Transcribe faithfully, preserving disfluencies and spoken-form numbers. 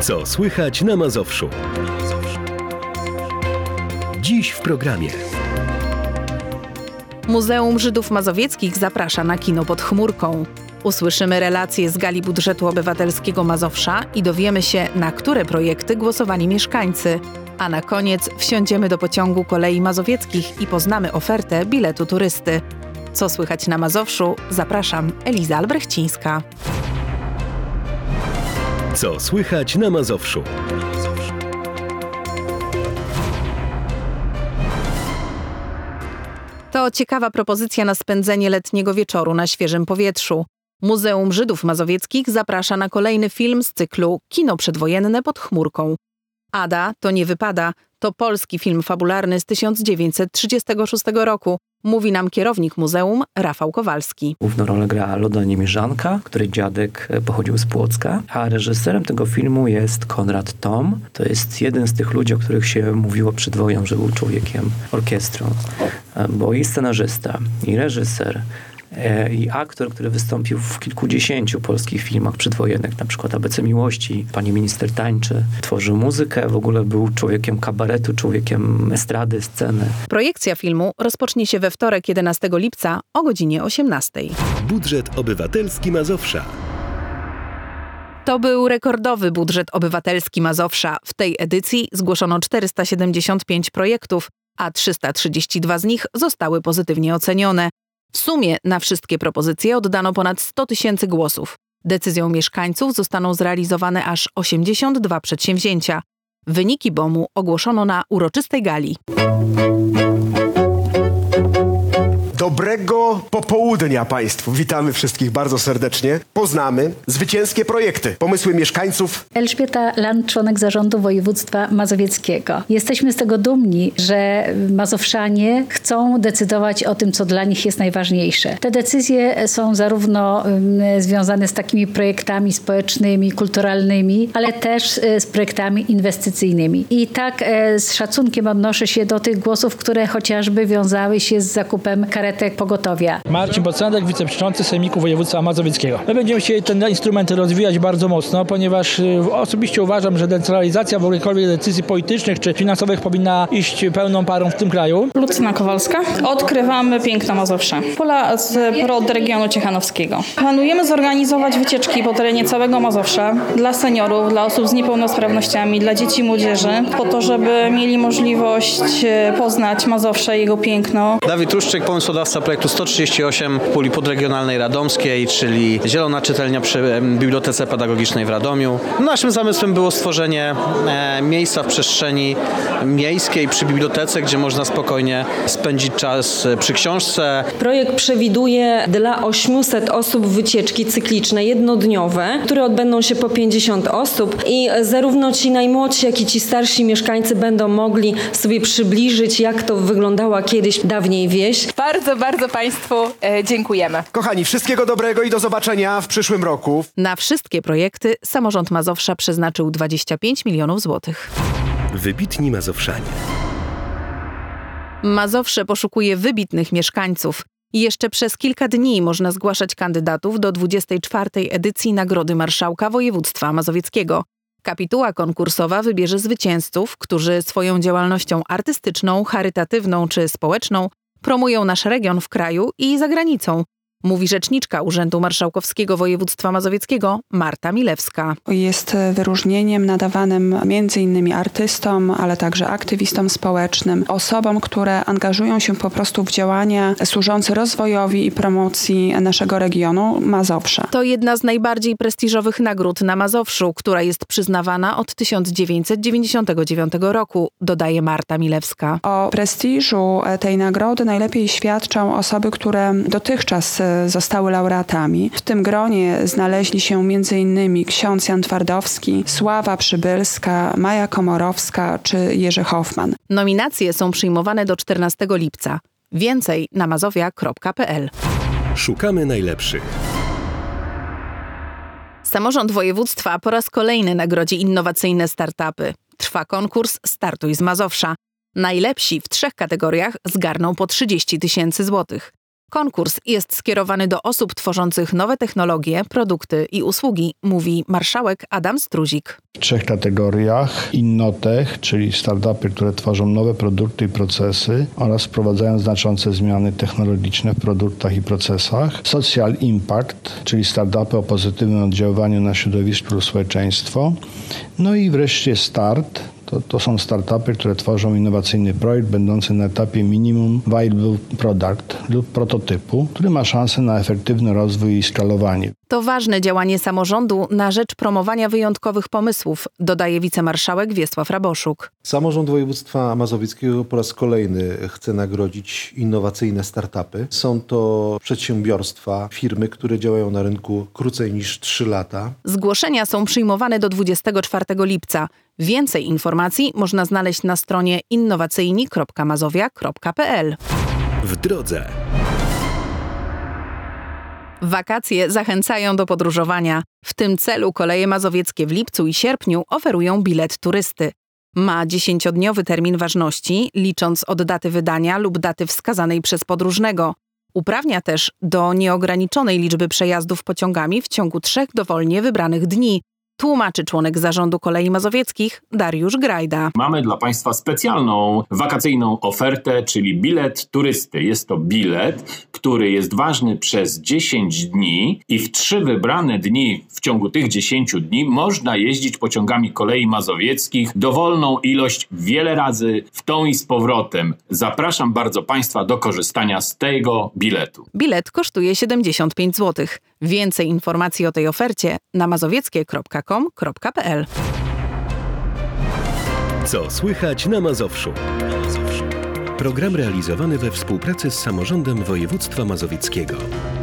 Co słychać na Mazowszu? Dziś w programie. Muzeum Żydów Mazowieckich zaprasza na kino pod chmurką. Usłyszymy relacje z gali budżetu obywatelskiego Mazowsza i dowiemy się, na które projekty głosowali mieszkańcy. A na koniec wsiądziemy do pociągu kolei mazowieckich i poznamy ofertę biletu turysty. Co słychać na Mazowszu? Zapraszam, Eliza Albrechcińska. Co słychać na Mazowszu? To ciekawa propozycja na spędzenie letniego wieczoru na świeżym powietrzu. Muzeum Żydów Mazowieckich zaprasza na kolejny film z cyklu Kino przedwojenne pod chmurką. Ada, to nie wypada, to polski film fabularny z tysiąc dziewięćset trzydziestego szóstego roku. Mówi nam kierownik muzeum Rafał Kowalski. Główną rolę gra Loda Niemierzanka, której dziadek pochodził z Płocka, a reżyserem tego filmu jest Konrad Tom. To jest jeden z tych ludzi, o których się mówiło przed wojną, że był człowiekiem orkiestrą. Bo i scenarzysta, i reżyser, i aktor, który wystąpił w kilkudziesięciu polskich filmach przedwojennych, na przykład A B C Miłości, Pani Minister tańczy, tworzył muzykę, w ogóle był człowiekiem kabaretu, człowiekiem estrady, sceny. Projekcja filmu rozpocznie się we wtorek jedenastego lipca o godzinie osiemnastej. Budżet obywatelski Mazowsza. To był rekordowy budżet obywatelski Mazowsza. W tej edycji zgłoszono czterysta siedemdziesiąt pięć projektów, a trzysta trzydzieści dwa z nich zostały pozytywnie ocenione. W sumie na wszystkie propozycje oddano ponad sto tysięcy głosów. Decyzją mieszkańców zostaną zrealizowane aż osiemdziesiąt dwa przedsięwzięcia. Wyniki B O M-u ogłoszono na uroczystej gali. Dobrego popołudnia Państwu. Witamy wszystkich bardzo serdecznie. Poznamy zwycięskie projekty, pomysły mieszkańców. Elżbieta Land, członek zarządu województwa mazowieckiego. Jesteśmy z tego dumni, że mazowszanie chcą decydować o tym, co dla nich jest najważniejsze. Te decyzje są zarówno um, związane z takimi projektami społecznymi, kulturalnymi, ale też e, z projektami inwestycyjnymi. I tak e, z szacunkiem odnoszę się do tych głosów, które chociażby wiązały się z zakupem karetek pogotowia. Marcin Bocandek, wiceprzewodniczący Sejmiku Województwa Mazowieckiego. My będziemy chcieli ten instrument rozwijać bardzo mocno, ponieważ osobiście uważam, że decentralizacja w jakichkolwiek decyzji politycznych czy finansowych powinna iść pełną parą w tym kraju. Lucyna Kowalska. Odkrywamy piękno Mazowsza. Pola z prod regionu ciechanowskiego. Planujemy zorganizować wycieczki po terenie całego Mazowsza dla seniorów, dla osób z niepełnosprawnościami, dla dzieci i młodzieży, po to, żeby mieli możliwość poznać Mazowsze i jego piękno. Dawid Truszczyk, pomysłodawca projektu sto trzydzieści osiem puli podregionalnej radomskiej, czyli zielona czytelnia przy Bibliotece Pedagogicznej w Radomiu. Naszym zamysłem było stworzenie e, miejsca w przestrzeni miejskiej przy bibliotece, gdzie można spokojnie spędzić czas przy książce. Projekt przewiduje dla ośmiuset osób wycieczki cykliczne jednodniowe, które odbędą się po pięćdziesiąt osób i zarówno ci najmłodsi, jak i ci starsi mieszkańcy będą mogli sobie przybliżyć, jak to wyglądała kiedyś dawniej wieś. Bardzo, bardzo Państwu e, dziękujemy. Kochani, wszystkiego dobrego i do zobaczenia w przyszłym roku. Na wszystkie projekty samorząd Mazowsza przeznaczył dwadzieścia pięć milionów złotych. Wybitni Mazowszanie. Mazowsze poszukuje wybitnych mieszkańców. I jeszcze przez kilka dni można zgłaszać kandydatów do dwudziestej czwartej edycji Nagrody Marszałka Województwa Mazowieckiego. Kapituła konkursowa wybierze zwycięzców, którzy swoją działalnością artystyczną, charytatywną czy społeczną promują nasz region w kraju i za granicą, mówi rzeczniczka Urzędu Marszałkowskiego Województwa Mazowieckiego Marta Milewska. Jest wyróżnieniem nadawanym między innymi artystom, ale także aktywistom społecznym, osobom, które angażują się po prostu w działania służące rozwojowi i promocji naszego regionu Mazowsza. To jedna z najbardziej prestiżowych nagród na Mazowszu, która jest przyznawana od tysiąc dziewięćset dziewięćdziesiątego dziewiątego roku, dodaje Marta Milewska. O prestiżu tej nagrody najlepiej świadczą osoby, które dotychczas zostały laureatami. W tym gronie znaleźli się m.in. ksiądz Jan Twardowski, Sława Przybylska, Maja Komorowska czy Jerzy Hoffman. Nominacje są przyjmowane do czternastego lipca. Więcej na mazowia kropka p l. Szukamy najlepszych. Samorząd województwa po raz kolejny nagrodzi innowacyjne startupy. Trwa konkurs Startuj z Mazowsza. Najlepsi w trzech kategoriach zgarną po trzydzieści tysięcy złotych. Konkurs jest skierowany do osób tworzących nowe technologie, produkty i usługi, mówi marszałek Adam Struzik. W trzech kategoriach: Innotech, czyli startupy, które tworzą nowe produkty i procesy oraz wprowadzają znaczące zmiany technologiczne w produktach i procesach. Social Impact, czyli startupy o pozytywnym oddziaływaniu na środowisko lub społeczeństwo. No i wreszcie Start. To, to są startupy, które tworzą innowacyjny projekt będący na etapie minimum viable product lub prototypu, który ma szansę na efektywny rozwój i skalowanie. To ważne działanie samorządu na rzecz promowania wyjątkowych pomysłów, dodaje wicemarszałek Wiesław Raboszuk. Samorząd Województwa Mazowieckiego po raz kolejny chce nagrodzić innowacyjne startupy. Są to przedsiębiorstwa, firmy, które działają na rynku krócej niż trzy lata. Zgłoszenia są przyjmowane do dwudziestego czwartego lipca. Więcej informacji można znaleźć na stronie innowacyjni kropka mazowia kropka p l. W drodze. Wakacje zachęcają do podróżowania. W tym celu Koleje Mazowieckie w lipcu i sierpniu oferują bilet turysty. Ma dziesięciodniowy termin ważności, licząc od daty wydania lub daty wskazanej przez podróżnego. Uprawnia też do nieograniczonej liczby przejazdów pociągami w ciągu trzech dowolnie wybranych dni. Tłumaczy członek zarządu Kolei Mazowieckich Dariusz Grajda. Mamy dla Państwa specjalną wakacyjną ofertę, czyli bilet turysty. Jest to bilet, który jest ważny przez dziesięć dni i w trzy wybrane dni w ciągu tych dziesięciu dni można jeździć pociągami Kolei Mazowieckich dowolną ilość wiele razy w tą i z powrotem. Zapraszam bardzo Państwa do korzystania z tego biletu. Bilet kosztuje siedemdziesiąt pięć złotych. Więcej informacji o tej ofercie na mazowieckie kropka com kropka p l. Co słychać na Mazowszu? Program realizowany we współpracy z Samorządem Województwa Mazowieckiego.